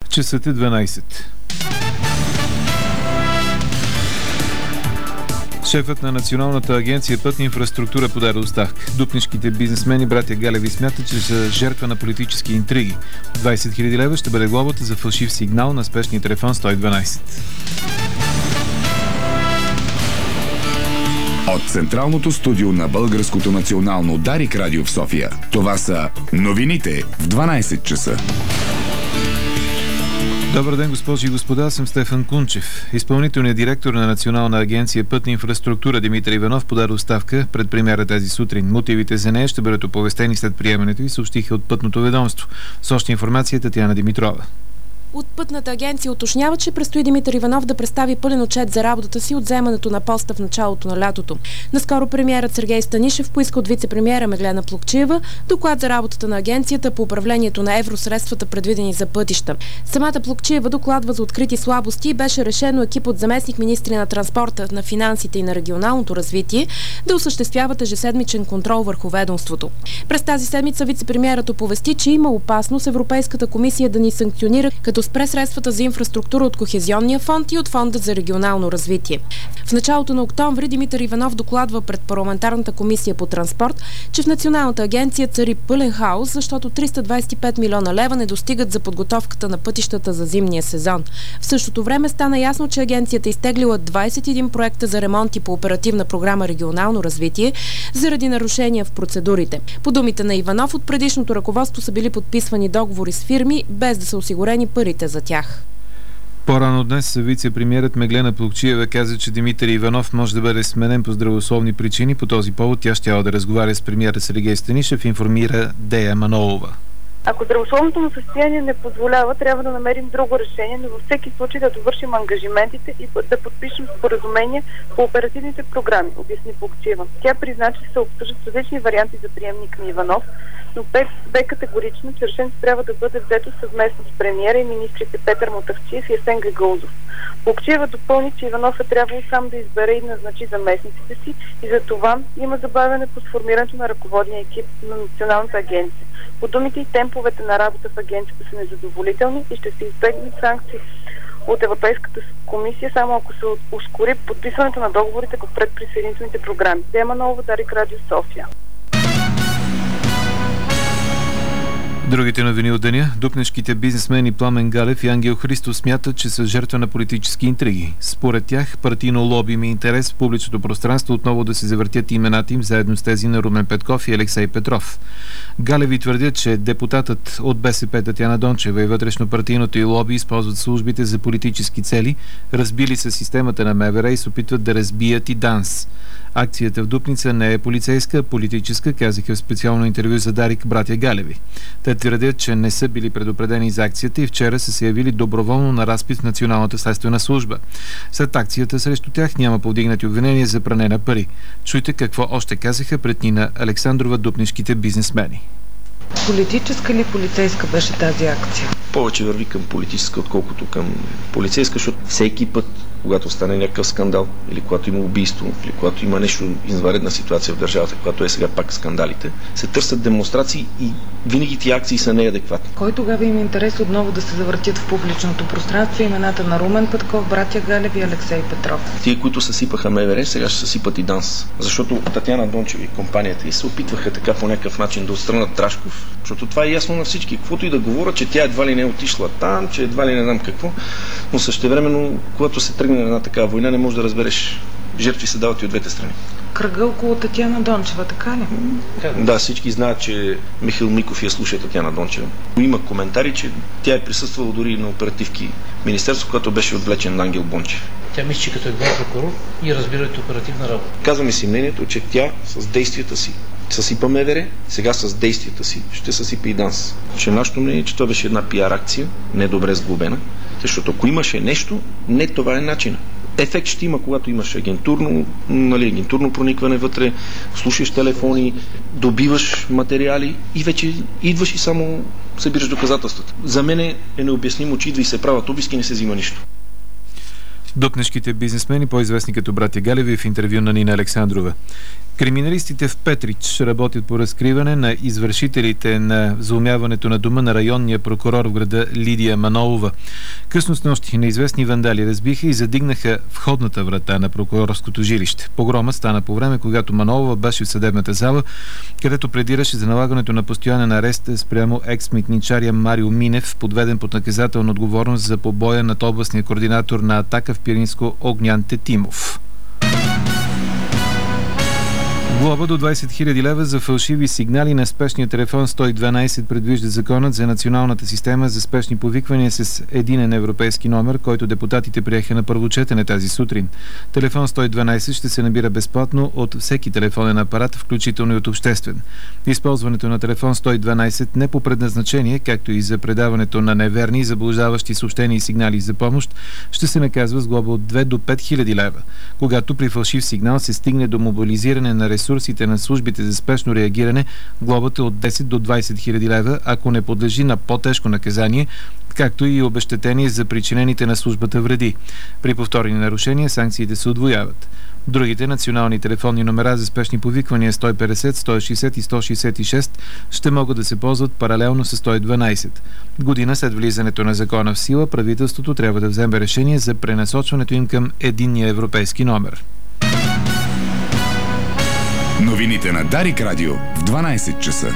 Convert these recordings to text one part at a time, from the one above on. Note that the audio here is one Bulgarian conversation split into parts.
Часът е 12. Шефът на Националната агенция Пътна инфраструктура подаде оставка. Дупнишките бизнесмени братя Галеви смятат, че са жертва на политически интриги. 20 000 лева ще бъде глобата за фалшив сигнал на спешния телефон 112. От централното студио на Българското национално Дарик радио в София. Това са новините в 12 часа. Добър ден, госпожи и господа, аз съм Стефан Кунчев. Изпълнителният директор на Национална агенция Пътна инфраструктура Димитър Иванов подаде оставка пред премиера тази сутрин. Мотивите за нея ще бъдат оповестени след приемането и съобщиха от Пътното ведомство. С още информация Татяна Димитрова. От Пътната агенция уточняват, че предстои Димитър Иванов да представи пълен отчет за работата си от вземането на поста в началото на лятото. Наскоро премиерът Сергей Станишев поиска от вице-премиера Меглена Плугчиева доклад за работата на агенцията по управлението на евросредствата, предвидени за пътища. Самата Плугчиева докладва за открити слабости и беше решено екип от заместник-министри на транспорта, на финансите и на регионалното развитие да осъществяват ежеседмичен контрол върху ведомството. През тази седмица вице-премиерът оповести, че има опасност Европейската комисия да ни санкционира, като спре средствата за инфраструктура от Кохезионния фонд и от Фонда за регионално развитие. В началото на октомври Димитър Иванов докладва пред парламентарната комисия по транспорт, че в Националната агенция цари пълен хаос, защото 325 милиона лева не достигат за подготовката на пътищата за зимния сезон. В същото време стана ясно, че агенцията изтеглила 21 проекта за ремонти по оперативна програма регионално развитие заради нарушения в процедурите. По думите на Иванов, от предишното ръководство са били подписвани договори с фирми, без да са осигурени парите за тях. По-рано днес вице-премиерът Меглена Плугчиева каза, че Димитър Иванов може да бъде сменен по здравословни причини. По този повод тя щяла да разговаря с премиера Сергей Станишев, информира Дея Манолова. Ако здравословното му състояние не позволява, трябва да намерим друго решение, но във всеки случай да довършим ангажиментите и да подпишем споразумение по оперативните програми, обясни Плугчиева. Тя призна, че се обсъждат различни варианти за приемник на Иванов, но бе категорично, че решението трябва да бъде взето съвместно с премиера и министрите Петър Мутафчиев и Асен Гагаузов. Плугчиева допълни, че Иванов е трябвало сам да избере и назначи заместниците си и за това има забавяне по сформирането на ръководния екип на Националната агенция. По думите и темповете на работа в агенцията са незадоволителни и ще се избегнат санкции от Европейската комисия, само ако се ускори подписването на договорите по предприсъединителните програми. Дема Нова, Дарик радио София. Другите новини от деня. Дупнишките бизнесмени Пламен Галев и Ангел Христов смятат, че са жертва на политически интриги. Според тях, партийно лоби има интерес в публичното пространство отново да се завъртят имената им заедно с тези на Румен Петков и Алексей Петров. Галеви твърдят, че депутатът от БСП Татяна Дончева и вътрешнопартийното и лоби използват службите за политически цели, разбили са системата на МВР и се опитват да разбият и ДАНС. Акцията в Дупница не е полицейска, а политическа, казаха в специално интервю за Дарик братя Галеви. Те твърдят, че не са били предупредени за акцията и вчера са се явили доброволно на разпит в Националната следствена служба. След акцията срещу тях няма повдигнати обвинения за пране на пари. Чуйте какво още казаха пред Нина Александрова дупнишките бизнесмени. Политическа или полицейска беше тази акция? Повече върви към политическа, отколкото към полицейска, защото всеки път, когато стане някакъв скандал, или когато има убийство, или когато има нещо извънредна ситуация в държавата, която е сега пак скандалите, се търсят демонстрации и винаги тия акции са неадекватни. Кой тогава има интерес отново да се завъртят в публичното пространство имената на Румен Петков, братя Галев и Алексей Петров? Тие, които съсипаха МВР, сега ще съсипат и ДАНС. Защото Татяна Дончева и компанията й се опитваха така по някакъв начин да отстранят Трашков, защото това е ясно на всички. Каквото и да говорят, че тя едва ли не е отишла там, че едва ли не знам какво, но същевременно, когато се тръгне на една такава война, не можеш да разбереш. Жертви се дават и от двете страни. Кръга около Татяна Дончева, така ли? Да, всички знаят, че Михаил Миков я слуша Татяна Дончева. Има коментари, че тя е присъствала дори на оперативки министерство, когато беше отвлечен на Ангел Бончев. Тя мисли, че като е главен прокурор и разбирате оперативна работа. Казваме си мнението, че тя с действията си съсипа МВР, сега с действията си ще съсипа и ДАНС. Че нашето мнение е, че това беше една пиар акция, недобре сглобена, защото ако имаше нещо, не това е начина. Ефект ще има, когато имаш агентурно проникване вътре, слушаш телефони, добиваш материали и вече идваш и само събираш доказателствата. За мен е необяснимо, че идва и се правят обиски и не се взима нищо. Дупнишките бизнесмени, по-известни като братя Галеви, в интервю на Нина Александрова. Криминалистите в Петрич работят по разкриване на извършителите на взломяването на дома на районния прокурор в града Лидия Манолова. Късно снощи неизвестни вандали разбиха и задигнаха входната врата на прокурорското жилище. Погромът стана по време, когато Манолова беше в съдебната зала, където пледираше за налагането на постоянен арест спрямо екс-митничария Марио Минев, подведен под наказателна отговорност за побоя над областния координатор на Атака в Пиринско Огнян Тетимов. Глоба до 20 000 лева за фалшиви сигнали на спешния телефон 112 предвижда законът за националната система за спешни повиквания с единен европейски номер, който депутатите приеха на първо четене тази сутрин. Телефон 112 ще се набира безплатно от всеки телефонен апарат, включително и от обществен. Използването на телефон 112 не по предназначение, както и за предаването на неверни и заблуждаващи съобщения и сигнали за помощ, ще се наказва с глоба от 2 до 5 000 лева. Когато при фалшив сигнал се стигне до мобилизиране на ресурсите на службите за спешно реагиране, глобата е от 10 до 20 000 лева, ако не подлежи на по-тежко наказание, както и обезщетение за причинените на службата вреди. При повторени нарушения санкциите се удвояват. Другите национални телефонни номера за спешни повиквания 150, 160 и 166 ще могат да се ползват паралелно с 112. Година след влизането на закона в сила, правителството трябва да вземе решение за пренасочването им към единния европейски номер. Новините на Дарик Радио в 12 часа.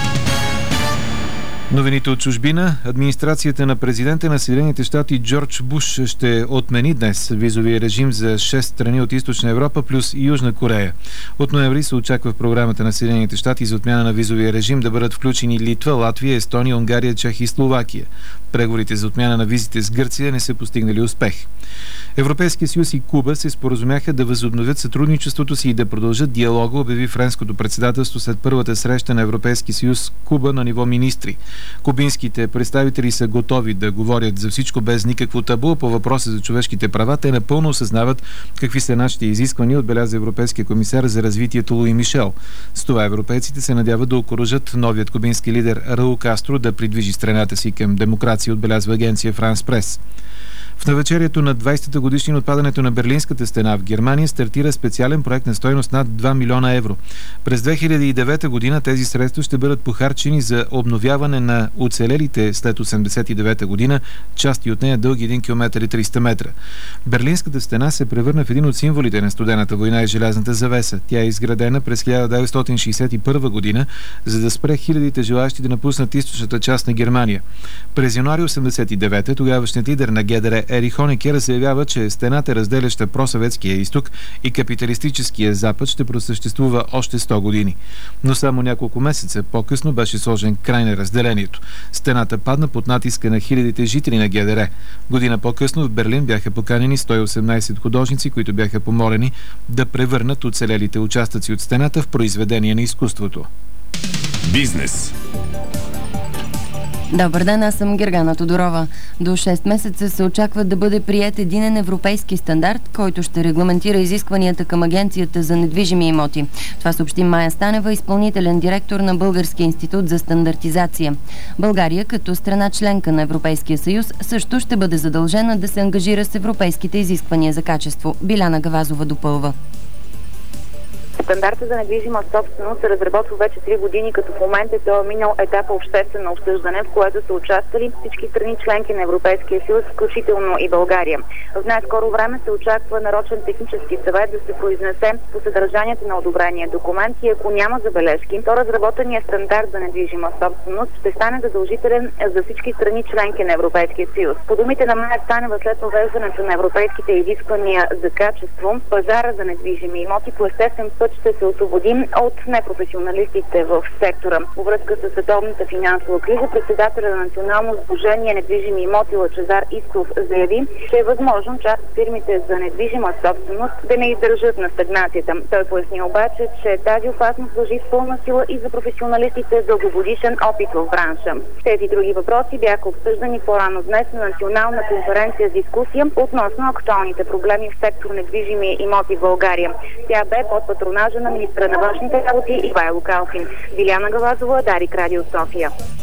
Новините от чужбина. Администрацията на президента на Съединените щати Джордж Буш ще отмени днес визовия режим за 6 страни от Източна Европа плюс Южна Корея. От ноември се очаква в програмата на Съединените щати за отмяна на визовия режим да бъдат включени Литва, Латвия, Естония, Унгария, Чехия и Словакия. Преговорите за отмяна на визите с Гърция не са постигнали успех. Европейския съюз и Куба се споразумяха да възобновят сътрудничеството си и да продължат диалога, обяви френското председателство след първата среща на Европейския съюз Куба на ниво министри. Кубинските представители са готови да говорят за всичко без никакво табу по въпроса за човешките права. Те напълно осъзнават какви са нашите изисквания, отбеляза Европейския комисар за развитието Луи Мишел. С това европейците се надяват да окуражат новият кубински лидер Раул Кастро да придвижи страната си към демокрация, отбелязва агенция Франс Прес. В навечерието на 20-та годишнина от падането на Берлинската стена в Германия стартира специален проект на стойност над 2 милиона евро. През 2009 година тези средства ще бъдат похарчени за обновяване на оцелелите след 1989 година части от нея дълги 1 км и 300 метра. Берлинската стена се превърна в един от символите на студената война и желязната завеса. Тя е изградена през 1961 година, за да спре хилядите желаящи да напуснат източната част на Германия. През януари 1989 тогавашният лидер на ГДР Ерих Хонекер заявява, че стената, разделяща просъветския изток и капиталистическия запад, ще просъществува още 100 години. Но само няколко месеца по-късно беше сложен край на разделението. Стената падна под натиска на хилядите жители на ГДР. Година по-късно в Берлин бяха поканени 118 художници, които бяха помолени да превърнат оцелелите участъци от стената в произведение на изкуството. Бизнес. Добър ден, аз съм Гергана Тодорова. До 6 месеца се очаква да бъде приет единен европейски стандарт, който ще регламентира изискванията към Агенцията за недвижими имоти. Това съобщи Майя Станева, изпълнителен директор на Българския институт за стандартизация. България, като страна членка на Европейския съюз, също ще бъде задължена да се ангажира с европейските изисквания за качество. Биляна Гавазова допълва. Стандарта за недвижима собственост се разработва вече 3 години, като в момента той е минал етапа обществено обсъждане, в което са участвали всички страни членки на Европейския съюз, включително и България. В най-скоро време се очаква нарочен технически съвет да се произнесе по съдържанието на одобрения документ и ако няма забележки, то разработеният стандарт за недвижима собственост ще стане задължителен за всички страни членки на Европейския съюз. По думите на Майя Станева, след въвеждането на европейските изисквания за качество, пазара за недвижими имоти по естествен път ще се освободим от непрофесионалистите в сектора. Във връзка с световната финансова криза, председателя на Национално сдружение недвижими имоти Лъчезар Искров заяви, че е възможно част от фирмите за недвижима собственост да не издържат на стагнацията. Той поясни обаче, че тази опасност важи в пълна сила и за професионалистите с дългогодишен опит в бранша. Тези други въпроси бяха обсъждани по-рано днес на национална конференция с дискусия относно актуалните проблеми в сектор недвижими имоти в България. Тя бе под патронажа на министра на външните работи Ивайло Калфин. Биляна Гавазова, Дарик Радио София.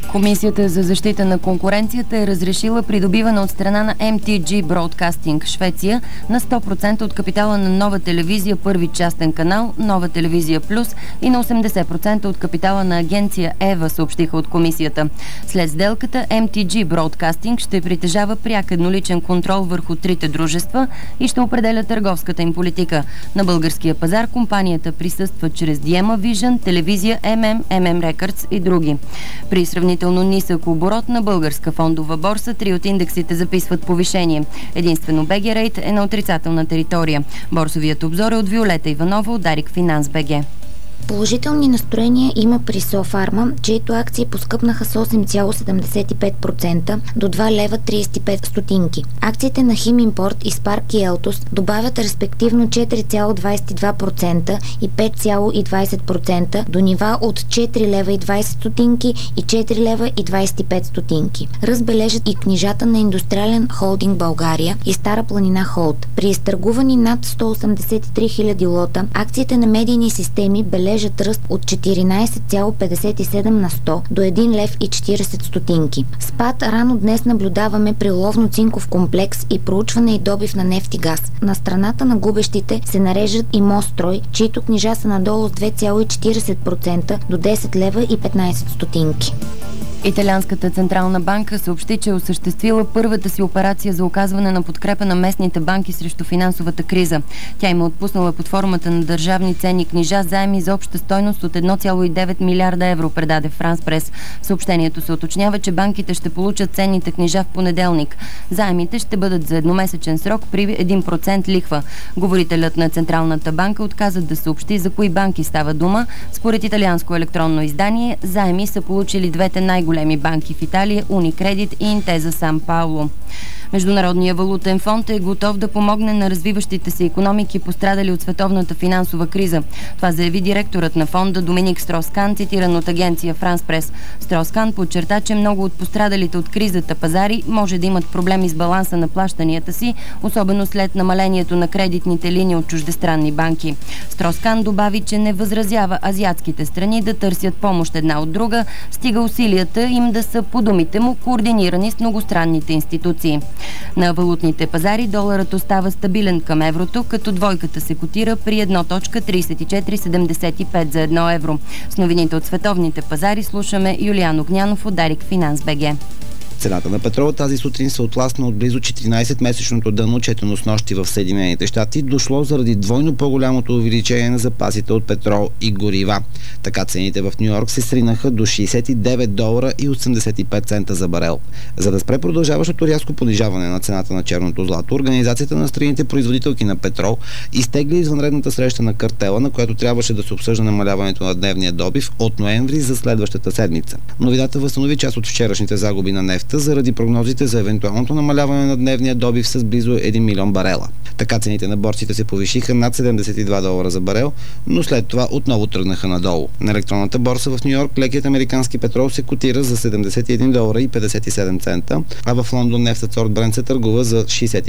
Комисията за защита на конкуренцията е разрешила придобиване от страна на MTG Broadcasting Швеция на 100% от капитала на Нова телевизия първи частен канал, Нова телевизия Плюс и на 80% от капитала на агенция ЕВА, съобщиха от комисията. След сделката MTG Broadcasting ще притежава пряк едноличен контрол върху трите дружества и ще определя търговската им политика. На българския пазар компанията присъства чрез Diema Vision, телевизия MM Records и други. При сравнително нисък оборот на българска фондова борса, 3 от индексите записват повишение. Единствено БГ Рейт е на отрицателна територия. Борсовият обзор е от Виолета Иванова от Дарик Финанс БГ. Положителни настроения има при Софарма, чието акции поскъпнаха с 8,75% до 2 лева 35 стотинки. Акциите на Химимпорт и Спарк и Елтос добавят респективно 4,22% и 5,20% до нива от 4 лева и 20 стотинки и 4 лева и 25 стотинки. Ръст бележат и книжата на Индустриален холдинг България и Стара планина Холд. При изтъргувани над 183 000 лота, акциите на медийни системи бележат ръст от 14,57 на 100 до 1 лев и 40 стотинки. Спад рано днес наблюдаваме при ловно-цинков комплекс и проучване и добив на нефт и газ. На страната на губещите се нареждат и Мострой, чието книжа са надолу с 2,40% до 10 лева и 15 стотинки. Италианската централна банка съобщи, че е осъществила първата си операция за оказване на подкрепа на местните банки срещу финансовата криза. Тя им е отпуснала под формата на държавни ценни книжа заеми за обща стойност от 1,9 милиарда евро, предаде Франс Прес. В съобщението се уточнява, че банките ще получат ценните книжа в понеделник. Заемите ще бъдат за едномесечен срок при 1% лихва. Говорителят на Централната банка отказа да съобщи за кои банки става дума. Според италианско електронно издание, заеми са получили двете най-големи банки в Италия – Уникредит и Интеза Сан Пауло. Международният валутен фонд е готов да помогне на развиващите се икономики, пострадали от световната финансова криза. Това заяви директорът на фонда Доминик Строскан, цитиран от агенция Франс Прес. Строскан подчерта, че много от пострадалите от кризата пазари може да имат проблеми с баланса на плащанията си, особено след намалението на кредитните линии от чуждестранни банки. Строскан добави, че не възразява азиатските страни да търсят помощ една от друга, стига усилията им да са, по думите му, координирани с многостранните институции. На валутните пазари доларът остава стабилен към еврото, като двойката се котира при 1,3475 за 1 евро. С новините от световните пазари слушаме Юлиан Огнянов от Дарик Финанс БГ. Цената на петрола тази сутрин се отласна от близо 14-месечното дъно, четено с нощи в Съединените щати, дошло заради двойно по-голямото увеличение на запасите от петрол и горива. Така цените в Нью-Йорк се сринаха до $69.85 за барел. За да спре продължаващото рязко понижаване на цената на черното злато, Организацията на страните производителки на петрол изтегли извънредната среща на картела, на която трябваше да се обсъжда намаляването на дневния добив от ноември за следващата седмица. Новината възстанови част от вчерашните загуби на нефт заради прогнозите за евентуалното намаляване на дневния добив с близо 1 милион барела. Така цените на борсите се повишиха над $72 за барел, но след това отново тръгнаха надолу. На електронната борса в Нью-Йорк лекият американски петрол се котира за $71.57, а в Лондон нефтът сорт Брент се търгува за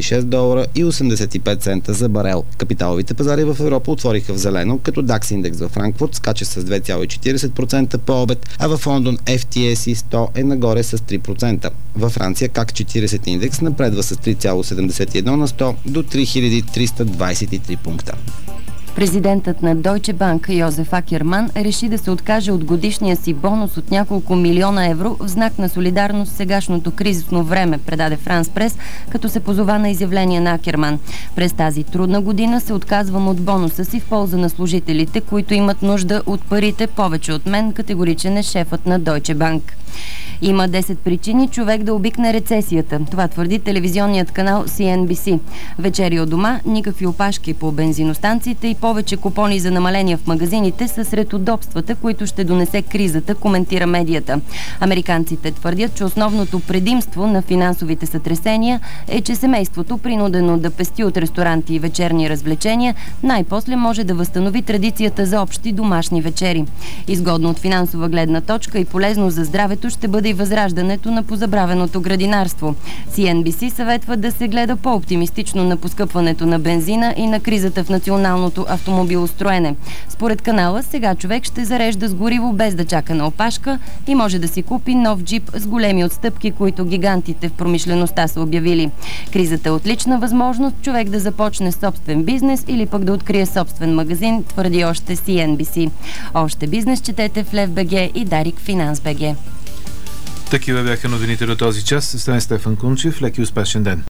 $66.85 за барел. Капиталовите пазари в Европа отвориха в зелено, като DAX индекс във Франкфурт скача с 2,40% по обед, а в Лондон FTSE 100 е нагоре с 3%. Във Франция КАК 40 индекс напредва с 3,71 на 100 до 3323 пункта. Президентът на Deutsche Bank Йозеф Акерман реши да се откаже от годишния си бонус от няколко милиона евро в знак на солидарност в сегашното кризисно време, предаде Франс Прес, като се позова на изявление на Акерман. През тази трудна година се отказвам от бонуса си в полза на служителите, които имат нужда от парите повече от мен, категоричен е шефът на Deutsche Bank. Има 10 причини човек да обикне рецесията. Това твърди телевизионният канал CNBC. Вечери от дома, никакви опашки по бензиностанциите и повече купони за намаления в магазините са сред удобствата, които ще донесе кризата, коментира медията. Американците твърдят, че основното предимство на финансовите сътресения е, че семейството, принудено да пести от ресторанти и вечерни развлечения, най-после може да възстанови традицията за общи домашни вечери. Изгодно от финансова гледна точка и полезно за здравето ще бъде и възраждането на позабравеното градинарство. CNBC съветва да се гледа по-оптимистично на поскъпването на бензина и на кризата в националното автомобилостроене. Според канала, сега човек ще зарежда с гориво без да чака на опашка и може да си купи нов джип с големи отстъпки, които гигантите в промишлеността са обявили. Кризата е отлична възможност човек да започне собствен бизнес или пък да открие собствен магазин, твърди още CNBC. Още бизнес четете в Лев.бг и Дарик Финанс.бг. Такива бяха новините до този час. Стане Стефан Кунчев. Лек и успешен ден.